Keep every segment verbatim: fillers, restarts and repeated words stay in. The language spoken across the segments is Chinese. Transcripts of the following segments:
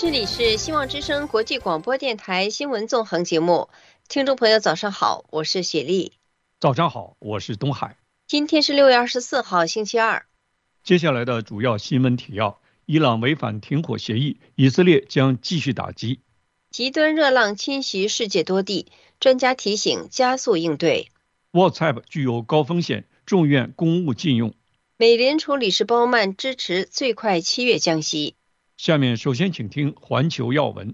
这里是希望之声国际广播电台新闻纵横节目，听众朋友早上好，我是雪莉。 早上好，我是东海。 今天是六月二十四号星期二。 接下来的主要新闻提要：伊朗违反停火协议，以色列将继续打击。 极端热浪侵袭世界多地，专家提醒加速应对。 WhatsApp 具有高风险，众院公务禁用。 美联储理事鲍曼支持最快七月降息。 下面首先请听环球要闻。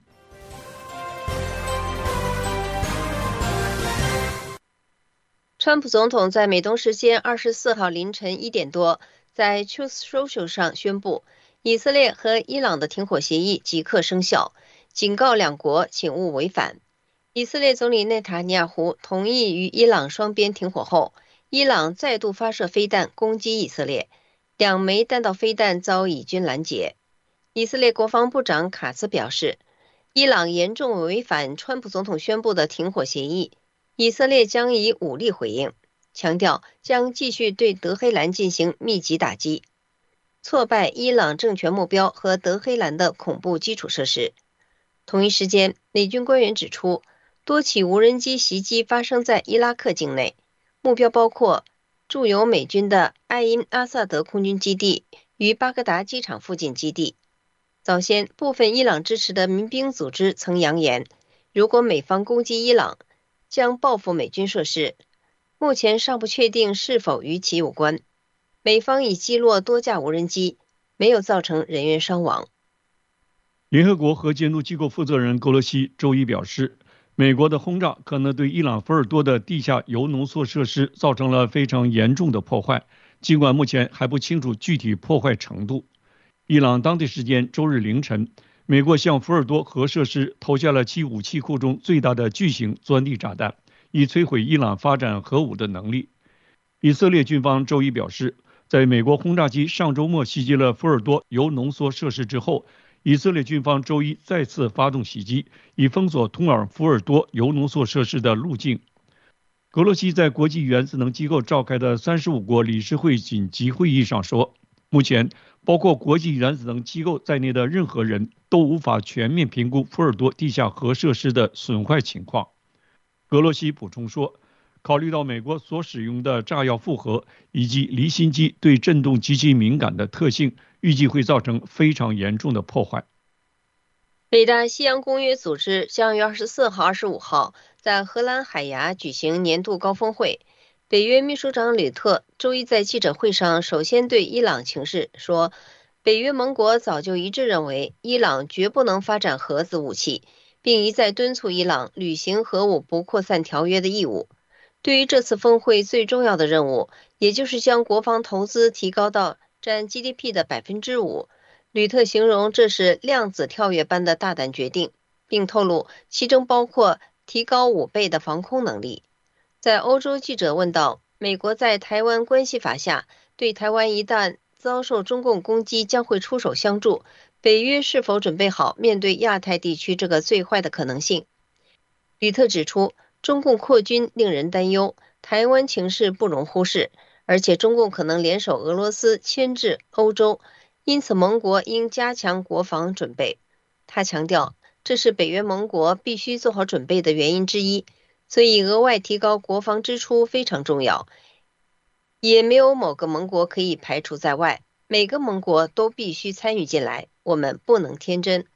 川普总统在美东时间二十四号凌晨一点多，在 Truth Social 上宣布，以色列和伊朗的停火协议即刻生效，警告两国请勿违反。以色列总理内塔尼亚胡同意与伊朗双边停火后，伊朗再度发射飞弹攻击以色列，两枚弹道飞弹遭以军拦截。以色列国防部长卡茨表示，伊朗严重违反川普总统宣布的停火协议，以色列将以武力回应，强调将继续对德黑兰进行密集打击，挫败伊朗政权目标和德黑兰的恐怖基础设施。同一时间，美军官员指出，多起无人机袭击发生在伊拉克境内，目标包括驻有美军的艾因阿萨德空军基地与巴格达机场附近基地。早先，部分伊朗支持的民兵组织曾扬言，如果美方攻击伊朗，将报复美军设施。目前尚不确定是否与其有关。美方已击落多架无人机，没有造成人员伤亡。 联合国核监督机构负责人格罗西周一表示，美国的轰炸可能对伊朗福尔多的地下铀浓缩设施造成了非常严重的破坏，尽管目前还不清楚具体破坏程度。伊朗当地时间周日凌晨，美国向福尔多核设施投下了其武器库中最大的巨型钻地炸弹，以摧毁伊朗发展核武的能力。以色列军方周一表示，在美国轰炸机上周末袭击了福尔多铀浓缩设施之后，以色列军方周一再次发动袭击，以封锁通往福尔多铀浓缩设施的路径。格罗西在国际原子能机构召开的三十五国理事会紧急会议上说，目前包括国际原子能机构在内的任何人都无法全面评估福尔多地下核设施的损坏情况。格罗西补充说，考虑到美国所使用的炸药负荷以及离心机对震动极其敏感的特性，预计会造成非常严重的破坏。 北大西洋公约组织将于二十四号、二十五号在荷兰海牙举行年度高峰会。北约秘书长吕特周一在记者会上首先对伊朗情势说，北约盟国早就一致认为伊朗绝不能发展核子武器，并一再敦促伊朗履行核武不扩散条约的义务。对于这次峰会最重要的任务，也就是将国防投资提高到占 G D P 的 百分之五， 吕特形容这是量子跳跃般的大胆决定，并透露其中包括提高五倍的防空能力。在欧洲，记者问到美国在台湾关系法下对台湾一旦遭受中共攻击将会出手相助，北约是否准备好面对亚太地区这个最坏的可能性。吕特指出，中共扩军令人担忧，台湾情势不容忽视，而且中共可能联手俄罗斯牵制欧洲，因此盟国应加强国防准备。他强调，这是北约盟国必须做好准备的原因之一，所以额外提高国防支出非常重要，也没有某个盟国可以排除在外，每个盟国都必须参与进来，我们不能天真。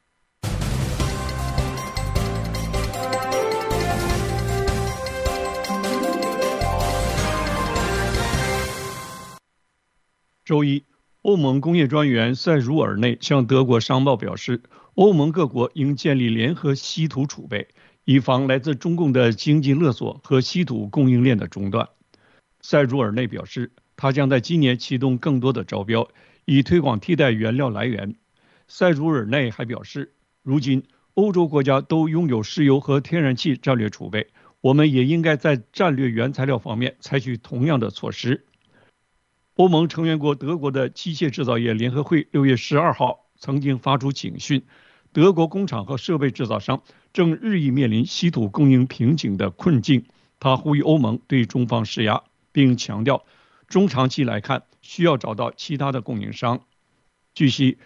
周一，欧盟工业专员塞茹尔内向德国商报表示，欧盟各国应建立联合稀土储备，以防来自中共的经济勒索和稀土供应链的中断。塞茹尔内表示，他将在今年启动更多的招标，以推广替代原料来源。塞茹尔内还表示，如今欧洲国家都拥有石油和天然气战略储备，我们也应该在战略原材料方面采取同样的措施。欧盟成员国德国的机械制造业联合会六月十二号曾经发出警讯，德国工厂和设备制造商正日益面临稀土供应瓶颈的困境。他呼吁欧盟对中方施压，并强调中长期来看需要找到其他的供应商。据悉，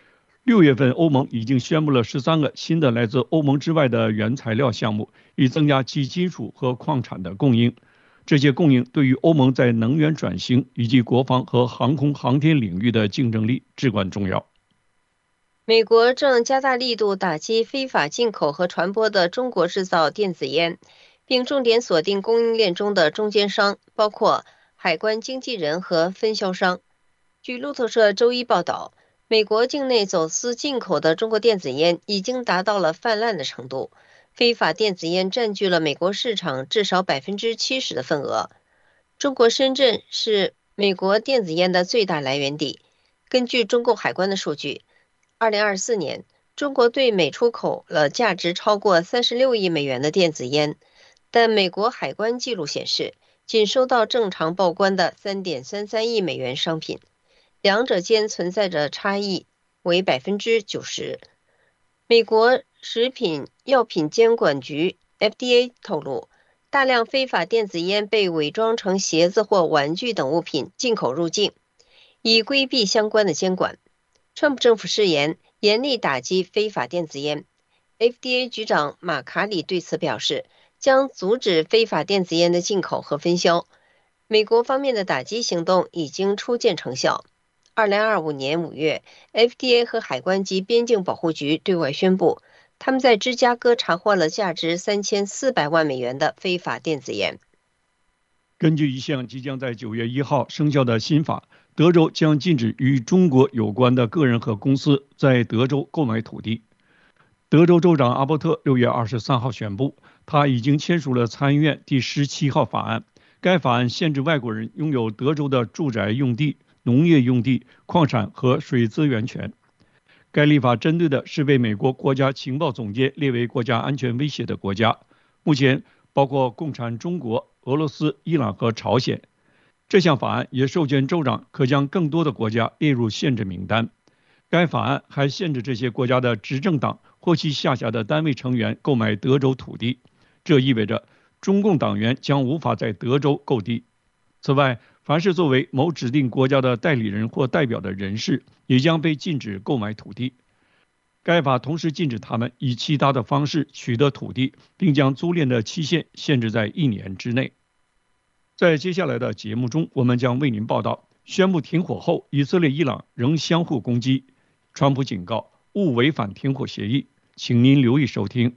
六月份，欧盟已经宣布了十三个新的来自欧盟之外的原材料项目，以增加其金属和矿产的供应。这些供应对于欧盟在能源转型以及国防和航空航天领域的竞争力至关重要。 美国正加大力度打击非法进口和传播的中国制造电子烟，并重点锁定供应链中的中间商，包括海关经纪人和分销商。据路透社周一报道，美国境内走私进口的中国电子烟已经达到了泛滥的程度，非法电子烟占据了美国市场至少 百分之七十 的份额。中国深圳是美国电子烟的最大来源地。根据中共海关的数据，二零二四年，中国对美出口了价值超过三十六亿美元的电子烟，但美国海关记录显示，仅收到正常报关的 三点三三亿美元商品，两者间存在着差异为 百分之九十。美国食品药品监管局 F D A 透露，大量非法电子烟被伪装成鞋子或玩具等物品进口入境，以规避相关的监管。川普政府誓言严厉打击非法电子烟。F D A 局长马卡里对此表示，将阻止非法电子烟的进口和分销。美国方面的打击行动已经初见成效。二零二五年五月 ，F D A 和海关及边境保护局对外宣布，他们在芝加哥查获了价值三千四百万美元的非法电子烟。 根据一项即将在九月一号生效的新法，德州将禁止与中国有关的个人和公司在德州购买土地。德州州长阿伯特六月二十三号宣布，他已经签署了参议院第十七号法案。该法案限制外国人拥有德州的住宅用地、农业用地、矿产和水资源权。该立法针对的是被美国国家情报总监列为国家安全威胁的国家，目前包括共产中国、俄罗斯、伊朗和朝鲜。这项法案也授权州长可将更多的国家列入限制名单。该法案还限制这些国家的执政党或其下辖的单位成员购买德州土地，这意味着中共党员将无法在德州购地。此外，凡是作为某指定国家的代理人或代表的人士，也将被禁止购买土地。该法同时禁止他们以其他的方式取得土地，并将租赁的期限限制在一年之内。在接下来的节目中，我们将为您报道：宣布停火后，以色列、伊朗仍相互攻击。川普警告勿违反停火协议，请您留意收听。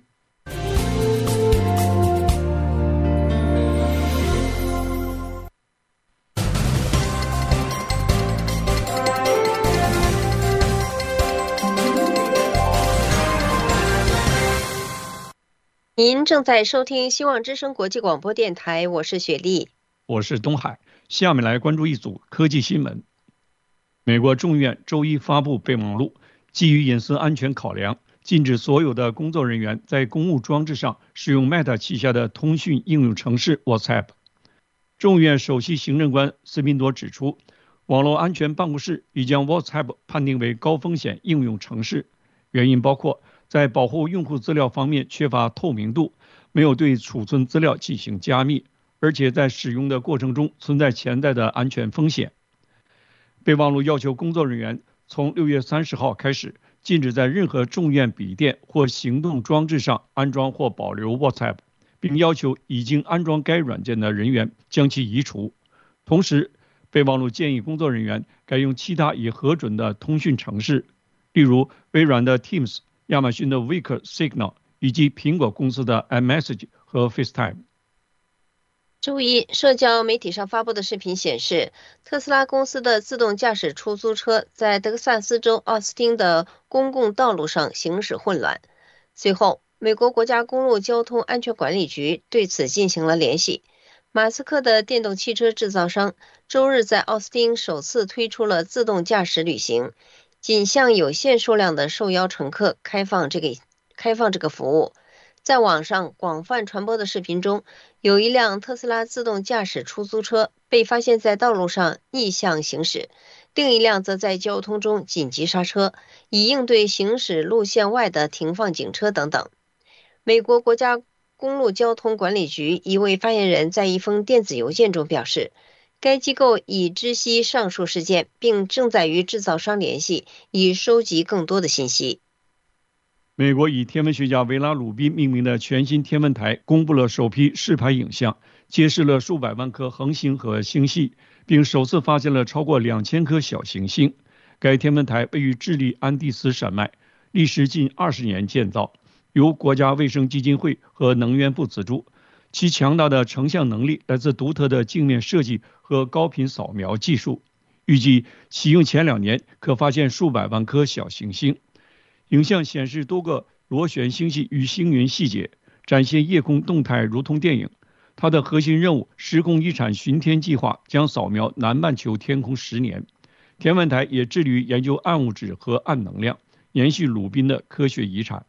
您正在收听希望之声国际广播电台，我是雪莉， 我是东海。下面来关注一组科技新闻。美国众议院周一发布备忘录，基于隐私安全考量，禁止所有的工作人员在公务装置上使用 Meta 旗下的通讯应用程式 WhatsApp。众议院首席行政官斯宾多指出，网络安全办公室已将 WhatsApp 判定为高风险应用程式，原因包括在保护用户资料方面缺乏透明度，没有对储存资料进行加密，而且在使用的过程中存在潜在的安全风险。备忘录要求工作人员从六月三十号开始，禁止在任何众院笔电或行动装置上安装或保留 WhatsApp， 并要求已经安装该软件的人员将其移除。同时，备忘录建议工作人员改用其他已核准的通讯程式，例如微软的 Teams、亚马逊的 Wicker Signal 以及苹果公司的 iMessage 和 FaceTime。 周一，社交媒体上发布的视频显示，特斯拉公司的自动驾驶出租车在德克萨斯州奥斯汀的公共道路上行驶混乱。随后，美国国家公路交通安全管理局对此进行了联系。马斯克的电动汽车制造商周日在奥斯汀首次推出了自动驾驶旅行，仅向有限数量的受邀乘客开放这个开放这个服务。在网上广泛传播的视频中，有一辆特斯拉自动驾驶出租车被发现在道路上逆向行驶，另一辆则在交通中紧急刹车，以应对行驶路线外的停放警车等等。美国国家公路交通管理局一位发言人在一封电子邮件中表示， 该机构已知悉上述事件，并正在与制造商联系，以收集更多的信息。 美国以天文学家维拉鲁宾命名的全新天文台公布了首批实拍影像，揭示了数百万颗恒星和星系，并首次发现了超过两千颗小行星。该天文台位于智利安第斯山脉，历时近二十年建造，由国家卫生基金会和能源部资助。其强大的成像能力来自独特的镜面设计和高频扫描技术。预计启用前两年可发现数百万颗小行星。影像显示多个螺旋星系与星云细节，展现夜空动态如同电影。它的核心任务时空遗产巡天计划将扫描南半球天空十年。天文台也致力于研究暗物质和暗能量，延续鲁宾的科学遗产。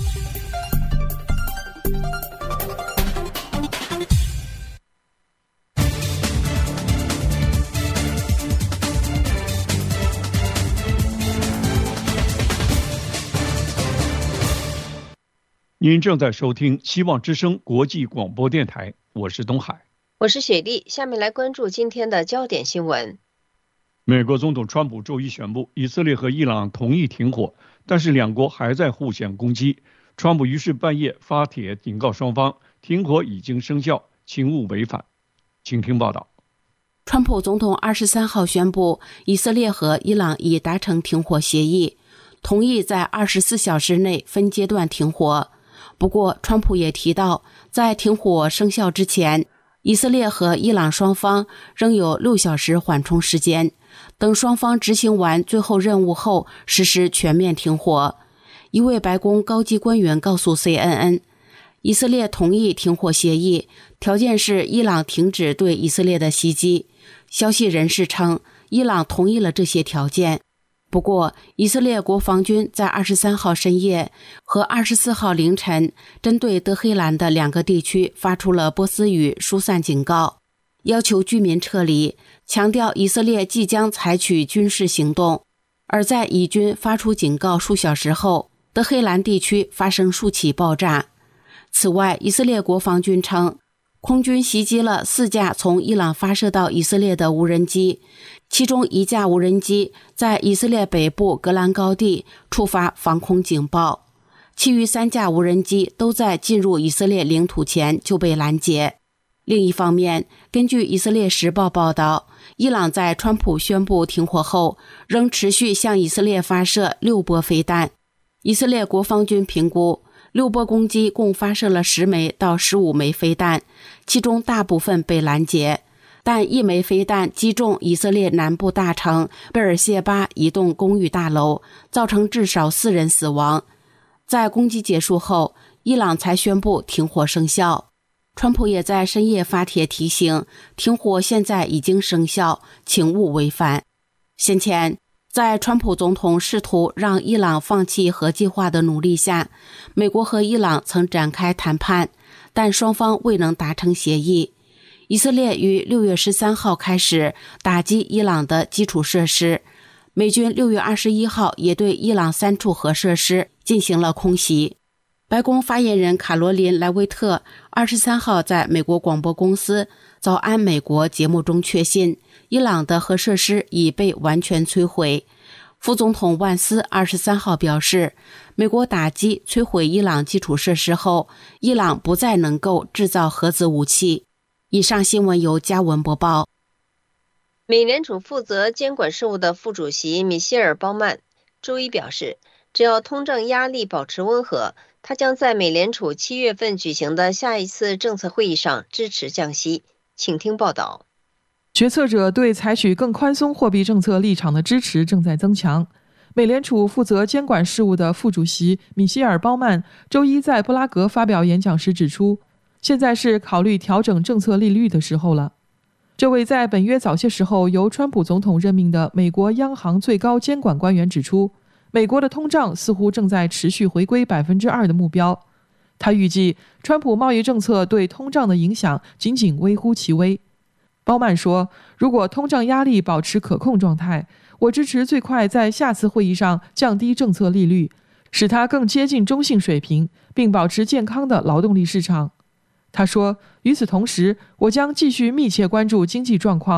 您正在收听希望之声国际广播电台，我是东海， 我是雪莉。下面来关注今天的焦点新闻。 美国总统川普周一宣布，以色列和伊朗同意停火，但是两国还在互相攻击。川普于是半夜发帖警告双方，停火已经生效，请勿违反。请听报道。 川普总统二十三号宣布，以色列和伊朗已达成停火协议，同意在二十四小时内分阶段停火。不过，川普也提到，在停火生效之前，以色列和伊朗双方仍有六小时缓冲时间，等双方执行完最后任务后实施全面停火。一位白宫高级官员告诉 C N N， 以色列同意停火协议，条件是伊朗停止对以色列的袭击。消息人士称，伊朗同意了这些条件。不过，以色列国防军在二十三号深夜和二十四号凌晨针对德黑兰的两个地区发出了波斯语疏散警告，要求居民撤离，强调以色列即将采取军事行动。而在以军发出警告数小时后，德黑兰地区发生数起爆炸。此外，以色列国防军称，空军袭击了四架从伊朗发射到以色列的无人机，其中一架无人机在以色列北部戈兰高地触发防空警报，其余三架无人机都在进入以色列领土前就被拦截。另一方面，根据以色列时报报道，伊朗在川普宣布停火后，仍持续向以色列发射六波飞弹。以色列国防军评估，六波攻击共发射了十枚到十五枚飞弹，其中大部分被拦截，但一枚飞弹击中以色列南部大城贝尔谢巴一栋公寓大楼，造成至少四人死亡。在攻击结束后，伊朗才宣布停火生效。川普也在深夜发帖提醒，停火现在已经生效，请勿违反。先前，在川普总统试图让伊朗放弃核计划的努力下，美国和伊朗曾展开谈判，但双方未能达成协议。以色列于六月十三号开始打击伊朗的基础设施，美军六月二十一号也对伊朗三处核设施进行了空袭。白宫发言人卡罗琳·莱维特二十三号在美国广播公司《早安美国》节目中确信，伊朗的核设施已被完全摧毁。副总统万斯二十三号表示，美国打击摧毁伊朗基础设施后，伊朗不再能够制造核子武器。以上新闻由嘉文播报。 美联储负责监管事务的副主席米歇尔·鲍曼周一表示，只要通胀压力保持温和，他将在美联储七月份举行的下一次政策会议上支持降息。请听报道。 决策者对采取更宽松货币政策立场的支持正在增强。美联储负责监管事务的副主席米歇尔·鲍曼周一在布拉格发表演讲时指出，现在是考虑调整政策利率的时候了。这位在本月早些时候由川普总统任命的美国央行最高监管官员指出，美国的通胀似乎正在持续回归 百分之二 的目标。他预计川普贸易政策对通胀的影响仅仅微乎其微。鲍曼说，如果通胀压力保持可控状态，我支持最快在下次会议上降低政策利率，使它更接近中性水平，并保持健康的劳动力市场。他说，与此同时，我将继续密切关注经济状况，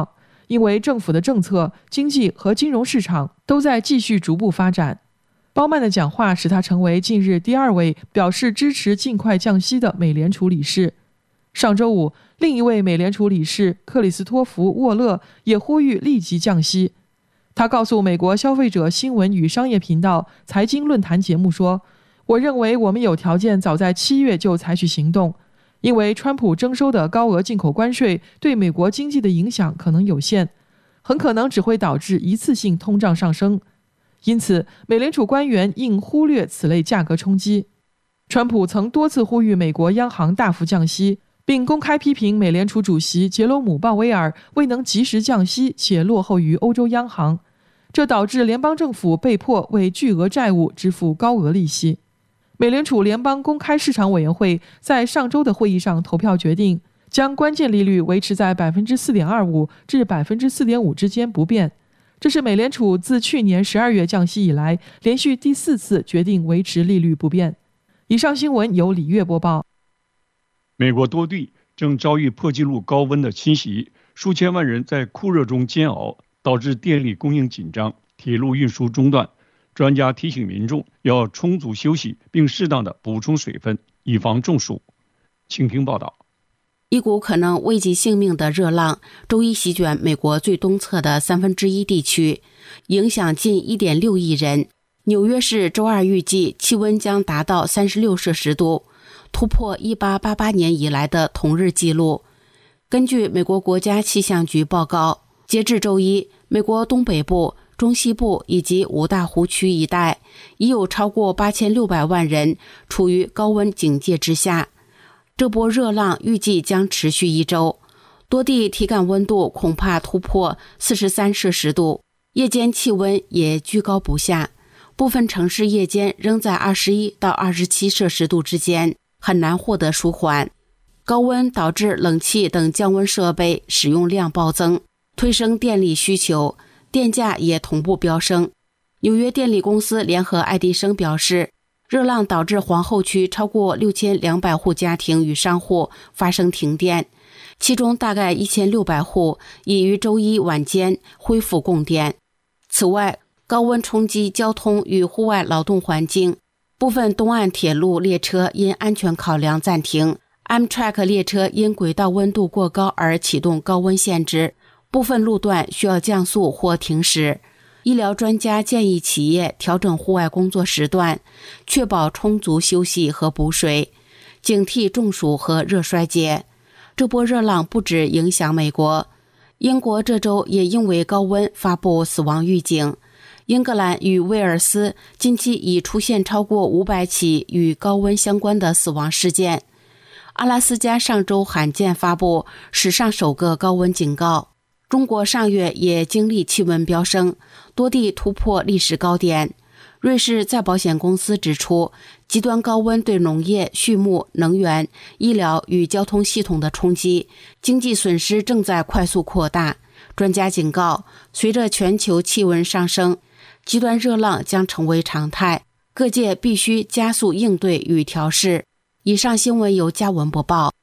因为政府的政策、经济和金融市场都在继续逐步发展。鲍曼的讲话使他成为近日第二位表示支持尽快降息的美联储理事。上周五，另一位美联储理事克里斯托弗·沃勒也呼吁立即降息。他告诉美国消费者新闻与商业频道财经论坛节目说，我认为我们有条件早在七月就采取行动，因为川普征收的高额进口关税对美国经济的影响可能有限，很可能只会导致一次性通胀上升。因此，美联储官员应忽略此类价格冲击。川普曾多次呼吁美国央行大幅降息，并公开批评美联储主席杰罗姆·鲍威尔未能及时降息且落后于欧洲央行，这导致联邦政府被迫为巨额债务支付高额利息。美联储联邦公开市场委员会在上周的会议上投票决定，将关键利率维持在 百分之四点二五 至 百分之四点五 之间不变。这是美联储自去年十二月降息以来连续第四次决定维持利率不变。以上新闻由李月播报。 美国多地正遭遇破纪录高温的侵袭，数千万人在酷热中煎熬，导致电力供应紧张，铁路运输中断。专家提醒民众要充足休息，并适当的补充水分，以防中暑。请听报道。 一股可能危及性命的热浪周一席卷美国最东侧的三分之一地区，影响近 一点六亿人。纽约市周二预计气温将达到三十六摄氏度，突破一八八八年以来的同日纪录。根据美国国家气象局报告，截至周一，美国东北部、中西部以及五大湖区一带已有超过八千六百万人处于高温警戒之下。这波热浪预计将持续一周，多地体感温度恐怕突破四十三摄氏度，夜间气温也居高不下，部分城市夜间仍在二十一到二十七摄氏度之间，很难获得舒缓。高温导致冷气等降温设备使用量暴增，推升电力需求，电价也同步飙升。纽约电力公司联合爱迪生表示，热浪导致皇后区超过六千两百户家庭与商户发生停电，其中大概一千六百户已于周一晚间恢复供电。此外，高温冲击交通与户外劳动环境，部分东岸铁路列车因安全考量暂停， Amtrak 列车因轨道温度过高而启动高温限制，部分路段需要降速或停驶。医疗专家建议企业调整户外工作时段，确保充足休息和补水，警惕中暑和热衰竭。这波热浪不止影响美国，英国这周也因为高温发布死亡预警。英格兰与威尔斯近期已出现超过五百起与高温相关的死亡事件。阿拉斯加上周罕见发布史上首个高温警告。中国上月也经历气温飙升，多地突破历史高点。瑞士再保险公司指出，极端高温对农业、畜牧、能源、医疗与交通系统的冲击，经济损失正在快速扩大。专家警告，随着全球气温上升，极端热浪将成为常态，各界必须加速应对与调试。以上新闻由嘉文播报。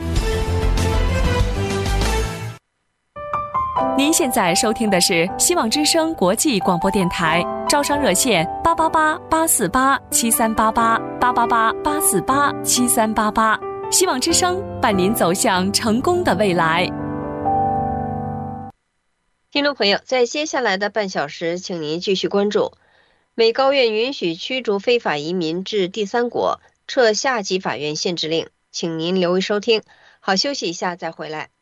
您现在收听的是希望之声国际广播电台，招商热线八八八八四八七三八八八八八八四八七三八八，希望之声伴您走向成功的未来。 听众朋友，在接下来的半小时，请您继续关注：美高院允许驱逐非法移民至第三国，撤下级法院限制令。请您留意收听。好，休息一下再回来。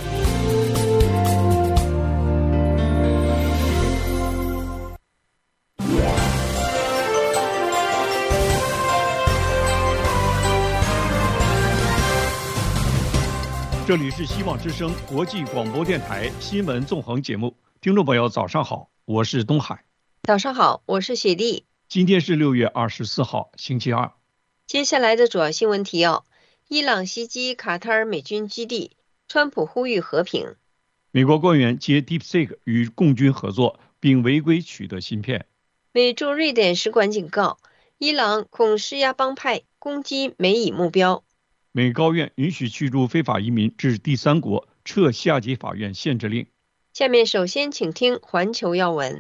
这里是希望之声国际广播电台新闻纵横节目，听众朋友早上好，我是东海。 早上好，我是雪莉。 今天是六月二十四号，星期二。 接下来的主要新闻提要：伊朗袭击卡塔尔美军基地，川普呼吁和平。 美国官员接 DeepSeek 与共军合作，并违规取得芯片。 美驻瑞典使馆警告，伊朗恐施压帮派攻击美以目标。 美高院允许驱逐非法移民至第三国，撤下级法院限制令。 下面首先请听环球要闻。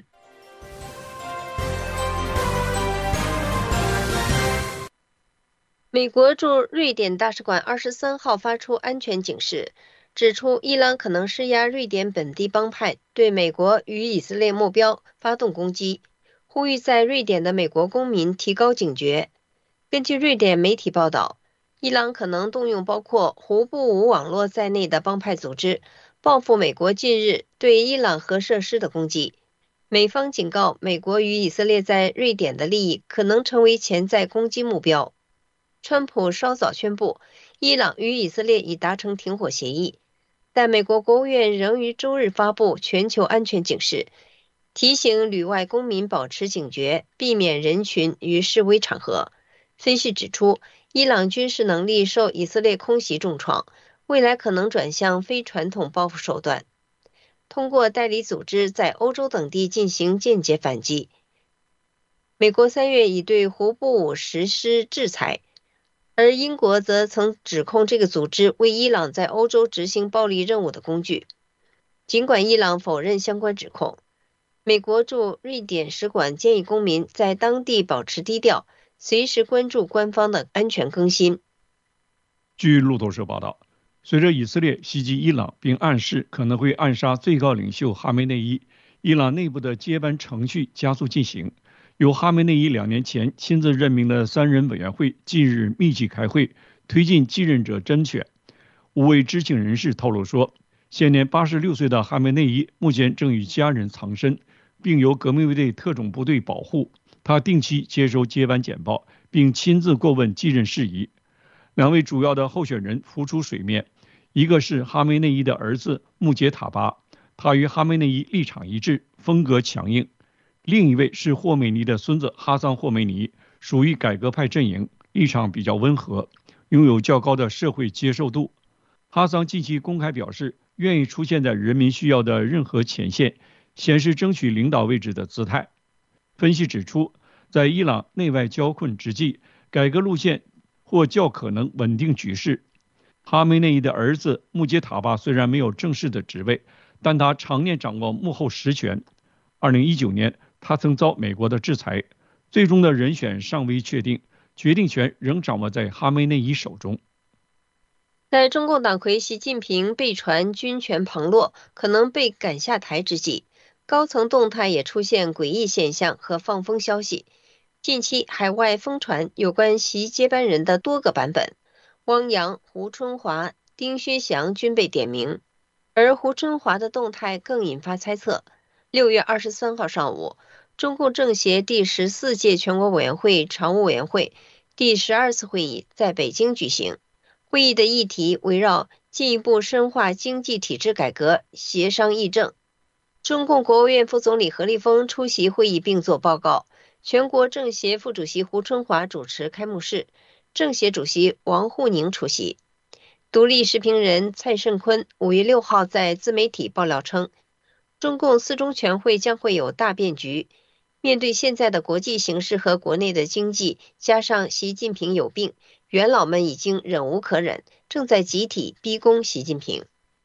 美国驻瑞典大使馆二十三号发出安全警示，指出伊朗可能施压瑞典本地帮派对美国与以色列目标发动攻击，呼吁在瑞典的美国公民提高警觉。根据瑞典媒体报道，伊朗可能动用包括胡布武网络在内的帮派组织，报复美国近日对伊朗核设施的攻击。美方警告，美国与以色列在瑞典的利益可能成为潜在攻击目标。川普稍早宣布，伊朗与以色列已达成停火协议，但美国国务院仍于周日发布全球安全警示，提醒旅外公民保持警觉，避免人群与示威场合。分析指出，伊朗军事能力受以色列空袭重创，未来可能转向非传统报复手段，通过代理组织在欧洲等地进行间接反击。美国三月已对胡布武实施制裁，而英国则曾指控这个组织为伊朗在欧洲执行暴力任务的工具。尽管伊朗否认相关指控，美国驻瑞典使馆建议公民在当地保持低调，随时关注官方的安全更新。 据路透社报道，随着以色列袭击伊朗并暗示可能会暗杀最高领袖哈梅内伊，伊朗内部的接班程序加速进行。由哈梅内伊两年前亲自任命的三人委员会近日密集开会，推进继任者甄选。五位知情人士透露说，现年八十六岁的哈梅内伊目前正与家人藏身，并由革命卫队特种部队保护。他定期接收接班简报，并亲自过问继任事宜。两位主要的候选人浮出水面，一个是哈梅内伊的儿子穆杰塔巴，他与哈梅内伊立场一致，风格强硬。另一位是霍梅尼的孙子哈桑霍梅尼，属于改革派阵营，立场比较温和，拥有较高的社会接受度。哈桑近期公开表示，愿意出现在人民需要的任何前线，显示争取领导位置的姿态。分析指出，在伊朗内外交困之际，改革路线或较可能稳定局势。哈梅内伊的儿子穆杰塔巴虽然没有正式的职位，但他常年掌握幕后实权。二零一九年，他曾遭美国的制裁，最终的人选尚未确定，决定权仍掌握在哈梅内伊手中。 在中共党魁习近平被传军权旁落，可能被赶下台之际，高层动态也出现诡异现象和放风消息。近期海外疯传有关习接班人的多个版本，汪洋、胡春华、丁薛祥均被点名，而胡春华的动态更引发猜测。六月二十三号上午，中共政协第十四届全国委员会常务委员会第十二次会议在北京举行。会议的议题围绕进一步深化经济体制改革协商议政。中共国务院副总理何立峰出席会议并作报告，全国政协副主席胡春华主持开幕式，政协主席王沪宁出席。独立时评人蔡胜坤五月六号在自媒体爆料称，中共四中全会将会有大变局。面对现在的国际形势和国内的经济，加上习近平有病，元老们已经忍无可忍，正在集体逼宫习近平。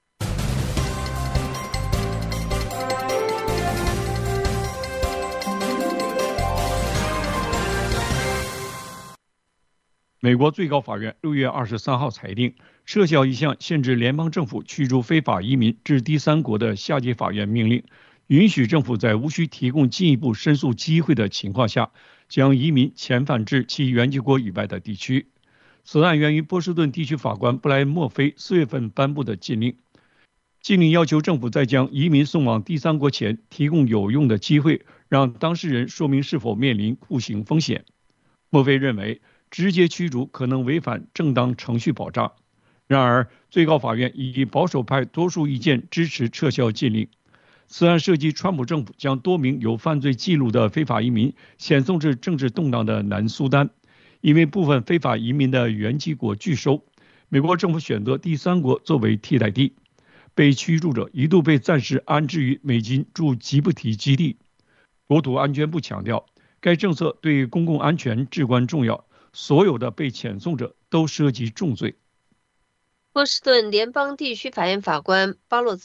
美国最高法院六月二十三号裁定，撤销一项限制联邦政府驱逐非法移民至第三国的下级法院命令，允许政府在无需提供进一步申诉机会的情况下，将移民遣返至其原籍国以外的地区。此案源于波士顿地区法官布莱恩·墨菲四月份颁布的禁令。禁令要求政府在将移民送往第三国前，提供有用的机会，让当事人说明是否面临酷刑风险。墨菲认为，直接驱逐可能违反正当程序保障。然而，最高法院以保守派多数意见支持撤销禁令。此案涉及川普政府将多名有犯罪记录的非法移民遣送至政治动荡的南苏丹，因为部分非法移民的原籍国拒收，美国政府选择第三国作为替代地。被驱逐者一度被暂时安置于美军驻吉布提基地。国土安全部强调，该政策对公共安全至关重要。所有的被遣送者都涉及重罪。 波士顿联邦地区法院法官巴洛兹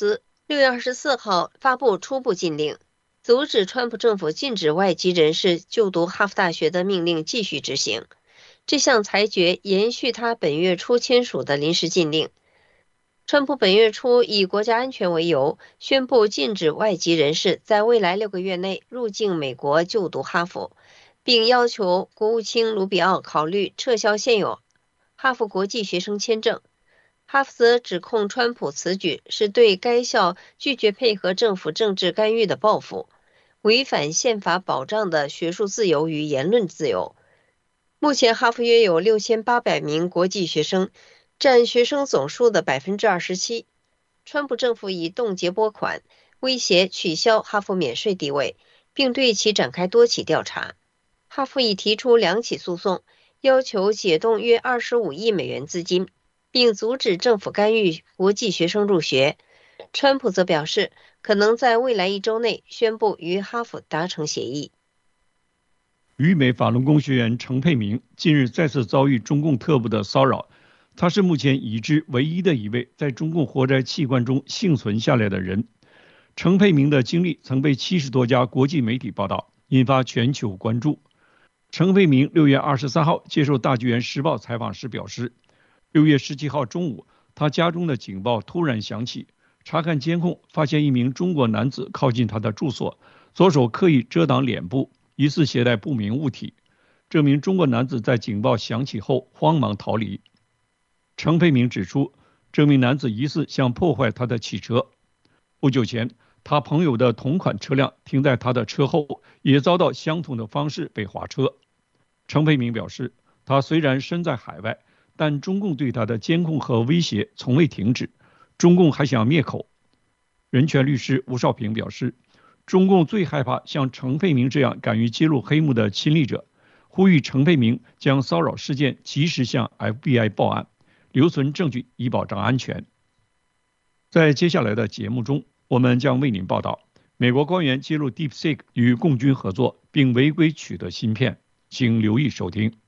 六月二十四号发布初步禁令，阻止川普政府禁止外籍人士就读哈佛大学的命令继续执行。这项裁决延续他本月初签署的临时禁令。川普本月初以国家安全为由，宣布禁止外籍人士在未来六个月内入境美国就读哈佛，并要求国务卿卢比奥考虑撤销现有哈佛国际学生签证。哈佛则指控川普此举是对该校拒绝配合政府政治干预的报复，违反宪法保障的学术自由与言论自由。目前哈佛约有六千八百名国际学生，占学生总数的 百分之二十七。 川普政府以冻结拨款威胁取消哈佛免税地位，并对其展开多起调查。哈佛已提出两起诉讼，要求解冻约二十五亿美元资金，并阻止政府干预国际学生入学。川普则表示，可能在未来一周内宣布与哈佛达成协议。 旅美法轮功学员程佩明近日再次遭遇中共特务的骚扰，他是目前已知唯一的一位在中共活摘器官中幸存下来的人。程佩明的经历曾被七十多家国际媒体报道，引发全球关注。程佩明六月二十三号接受大纪元时报采访时表示，六月十七号中午，他家中的警报突然响起，查看监控发现一名中国男子靠近他的住所，左手刻意遮挡脸部，疑似携带不明物体。这名中国男子在警报响起后慌忙逃离。程佩明指出，这名男子疑似想破坏他的汽车。不久前，他朋友的同款车辆停在他的车后，也遭到相同的方式被划车。程佩明表示，他虽然身在海外，但中共对他的监控和威胁从未停止，中共还想灭口。人权律师吴少平表示，中共最害怕像程佩明这样敢于揭露黑幕的亲历者，呼吁程佩明将骚扰事件及时向 F B I 报案，留存证据以保障安全。在接下来的节目中，我们将为您报道美国官员揭露 DeepSeek 与共军合作并违规取得芯片，请留意收听。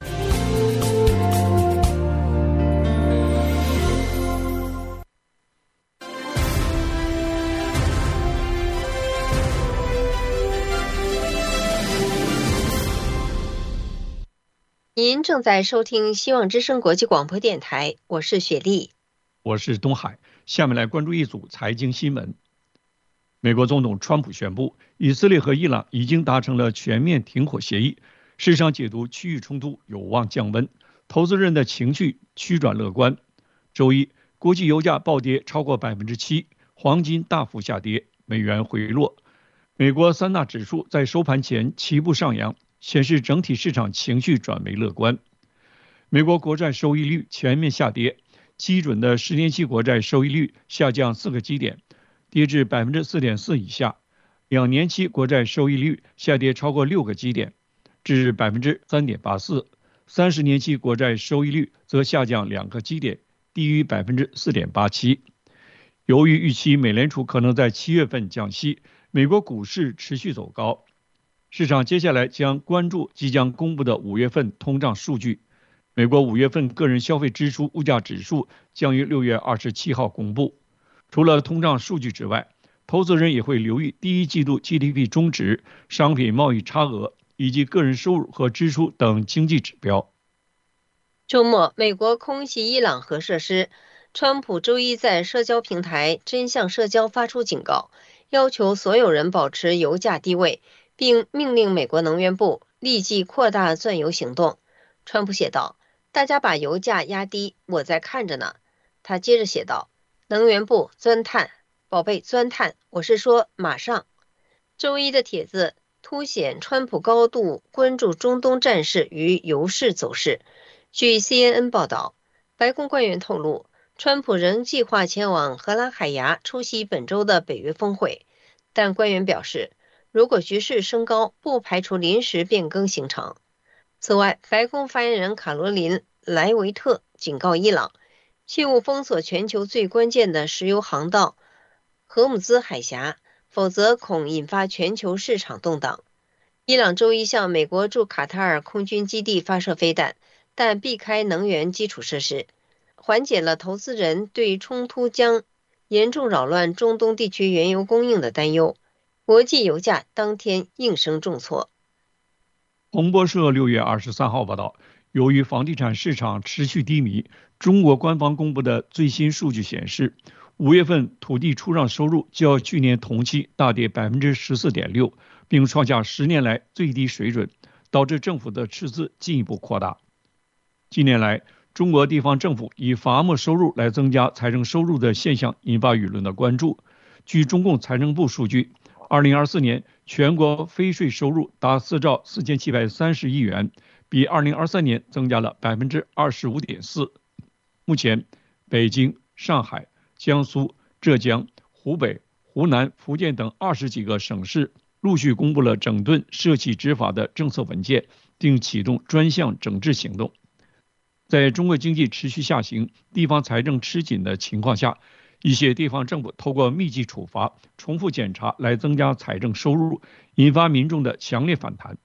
您正在收听希望之声国际广播电台，我是雪莉， 我是东海。下面来关注一组财经新闻。美国总统川普宣布，以色列和伊朗已经达成了全面停火协议，市场解读区域冲突有望降温，投资人的情绪趋转乐观。周一，国际油价暴跌超过百分之七，黄金大幅下跌，美元回落。美国三大指数在收盘前齐步上扬，显示整体市场情绪转为乐观。美国国债收益率全面下跌，基准的十年期国债收益率下降四个基点，跌至 百分之四点四 以下；两年期国债收益率下跌超过六个基点，至 百分之三点八四；三十年期国债收益率则下降两个基点，低于 百分之四点八七。由于预期美联储可能在七月份降息，美国股市持续走高。市场接下来将关注即将公布的五月份通胀数据。美国五月份个人消费支出物价指数将于六月二十七号公布。除了通胀数据之外，投资人也会留意第一季度 G D P 中值、商品贸易差额以及个人收入和支出等经济指标。 周末，美国空袭伊朗核设施，川普周一在社交平台真相社交发出警告，要求所有人保持油价低位，并命令美国能源部立即扩大钻油行动。川普写道，大家把油价压低，我在看着呢。他接着写道，能源部钻探，宝贝钻探，我是说马上。周一的帖子凸显川普高度关注中东战事与油市走势。据 C N N 报道，白宫官员透露，川普仍计划前往荷兰海牙出席本周的北约峰会，但官员表示，如果局势升高，不排除临时变更行程。此外，白宫发言人卡罗琳·莱维特警告伊朗，切勿封锁全球最关键的石油航道荷姆兹海峡，否则恐引发全球市场动荡。伊朗周一向美国驻卡塔尔空军基地发射飞弹，但避开能源基础设施，缓解了投资人对冲突将严重扰乱中东地区原油供应的担忧，国际油价当天应声重挫。 彭博社六月二十三号报道，由于房地产市场持续低迷，中国官方公布的最新数据显示，五月份土地出让收入较去年同期大跌 百分之十四点六， 并创下十年来最低水准，导致政府的赤字进一步扩大。近年来，中国地方政府以罚没收入来增加财政收入的现象引发舆论的关注。据中共财政部数据，二零二四年全国非税收入达四兆四千七百三十亿元，比二零二三年增加了 百分之二十五点四。 目前，北京、上海、江苏、浙江、湖北、湖南、福建等二十几个省市陆续公布了整顿社企执法的政策文件，并启动专项整治行动。在中国经济持续下行、地方财政吃紧的情况下，一些地方政府透过密集处罚、重复检查来增加财政收入，引发民众的强烈反弹。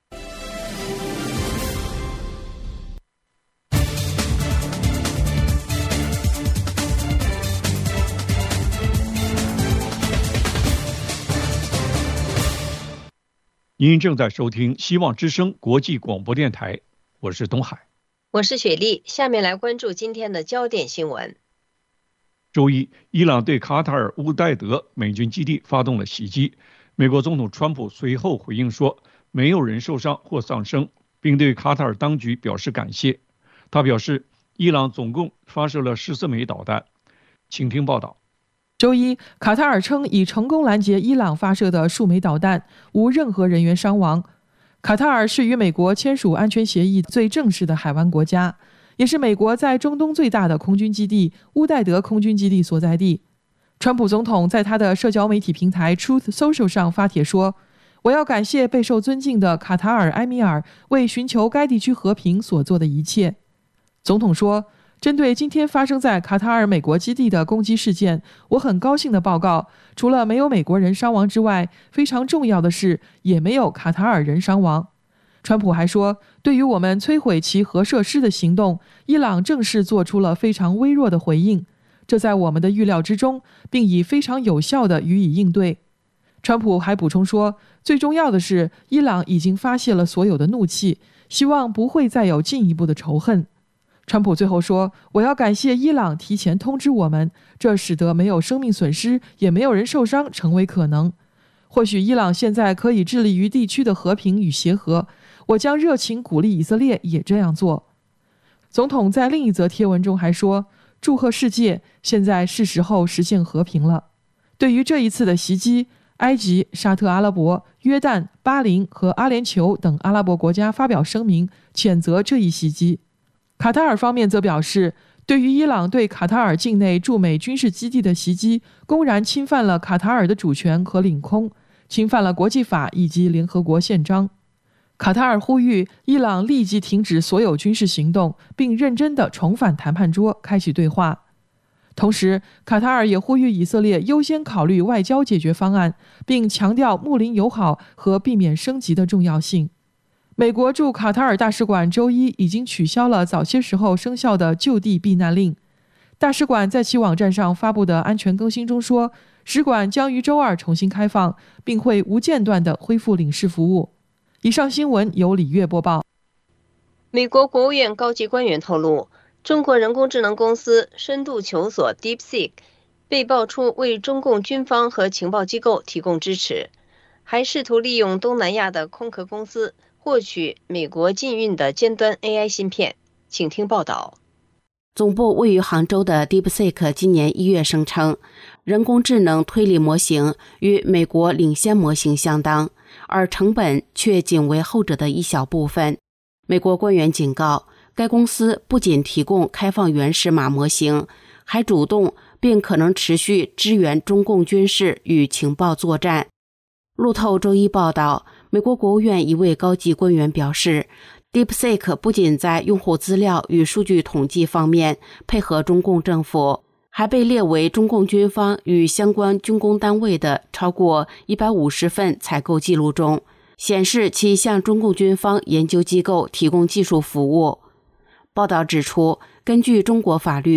您正在收听希望之声国际广播电台，我是东海， 我是雪莉。下面来关注今天的焦点新闻。 周一，伊朗对卡塔尔乌代德美军基地发动了袭击。美国总统川普随后回应说，没有人受伤或丧生，并对卡塔尔当局表示感谢。他表示，伊朗总共发射了十四枚导弹。请听报道。 周一，卡塔尔称已成功拦截伊朗发射的数枚导弹，无任何人员伤亡。卡塔尔是与美国签署安全协议最正式的海湾国家，也是美国在中东最大的空军基地乌代德空军基地所在地。川普总统在他的社交媒体平台 Truth Social 上发帖说，我要感谢备受尊敬的卡塔尔埃米尔为寻求该地区和平所做的一切。总统说，针对今天发生在卡塔尔美国基地的攻击事件，我很高兴地报告，除了没有美国人伤亡之外，非常重要的是，也没有卡塔尔人伤亡。川普还说，对于我们摧毁其核设施的行动，伊朗正式做出了非常微弱的回应，这在我们的预料之中，并以非常有效地予以应对。川普还补充说，最重要的是，伊朗已经发泄了所有的怒气，希望不会再有进一步的仇恨。川普最后说，我要感谢伊朗提前通知我们，这使得没有生命损失，也没有人受伤成为可能。或许伊朗现在可以致力于地区的和平与协和，我将热情鼓励以色列也这样做。总统在另一则贴文中还说，祝贺世界，现在是时候实现和平了。对于这一次的袭击，埃及、沙特阿拉伯、约旦、巴林和阿联酋等阿拉伯国家发表声明，谴责这一袭击。卡塔尔方面则表示，对于伊朗对卡塔尔境内驻美军事基地的袭击，公然侵犯了卡塔尔的主权和领空，侵犯了国际法以及联合国宪章。卡塔尔呼吁伊朗立即停止所有军事行动，并认真地重返谈判桌，开启对话。同时，卡塔尔也呼吁以色列优先考虑外交解决方案，并强调睦邻友好和避免升级的重要性。美国驻卡塔尔大使馆周一已经取消了早些时候生效的就地避难令。大使馆在其网站上发布的安全更新中说，使馆将于周二重新开放，并会无间断地恢复领事服务。以上新闻由李月播报。 美国国务院高级官员透露，中国人工智能公司深度求索 DeepSeek 被爆出为中共军方和情报机构提供支持，还试图利用东南亚的空壳公司获取美国禁运的尖端 A I 芯片。请听报道。 总部位于杭州的 DeepSeek 今年一月声称，人工智能推理模型与美国领先模型相当，而成本却仅为后者的一小部分。美国官员警告，该公司不仅提供开放原始码模型，还主动并可能持续支援中共军事与情报作战。路透周一报道，美国国务院一位高级官员表示， DeepSeek 不仅在用户资料与数据统计方面配合中共政府，还被列为中共军方与相关军工单位的超过一百五十份采购记录中，显示其向中共军方研究机构提供技术服务。报道指出，根据中国法律，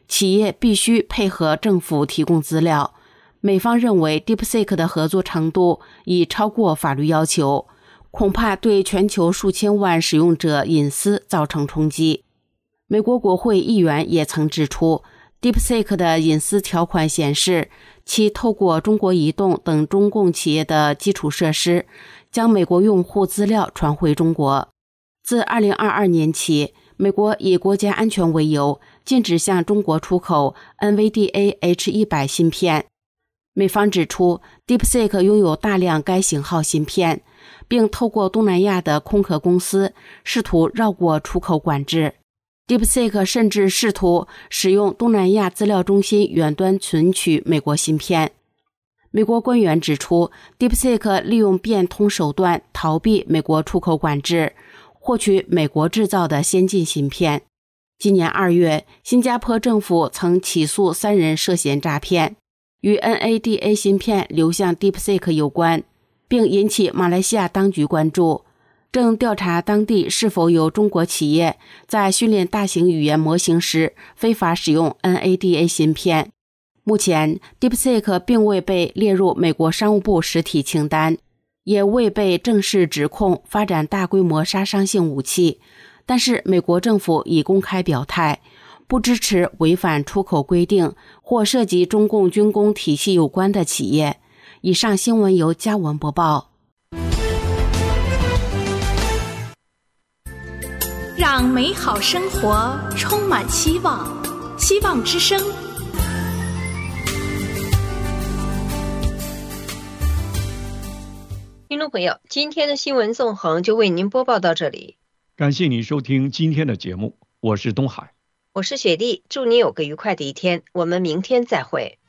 企业必须配合政府提供资料。美方认为 DeepSeek 的合作程度已超过法律要求，恐怕对全球数千万使用者隐私造成冲击。美国国会议员也曾指出， DeepSeek 的隐私条款显示，其透过中国移动等中共企业的基础设施，将美国用户资料传回中国。自二零二二年起，美国以国家安全为由，禁止向中国出口 N V D A H 一百 芯片。美方指出 DeepSeek 拥有大量该型号芯片，并透过东南亚的空壳公司试图绕过出口管制。 DeepSeek 甚至试图使用东南亚资料中心远端存取美国芯片。美国官员指出， DeepSeek 利用变通手段逃避美国出口管制，获取美国制造的先进芯片。今年二月，新加坡政府曾起诉三人涉嫌诈骗，与 N A D A 芯片流向 DeepSeek 有关，并引起马来西亚当局关注，正调查当地是否有中国企业在训练大型语言模型时非法使用 N A D A 芯片。目前 DeepSeek 并未被列入美国商务部实体清单，也未被正式指控发展大规模杀伤性武器，但是美国政府已公开表态，不支持违反出口规定或涉及中共军工体系有关的企业。以上新闻由嘉文播报。 让美好生活充满希望，希望之声。 听众朋友，今天的新闻纵横就为您播报到这里， 感谢你收听今天的节目，我是东海， 我是雪莉，祝你有个愉快的一天，我们明天再会。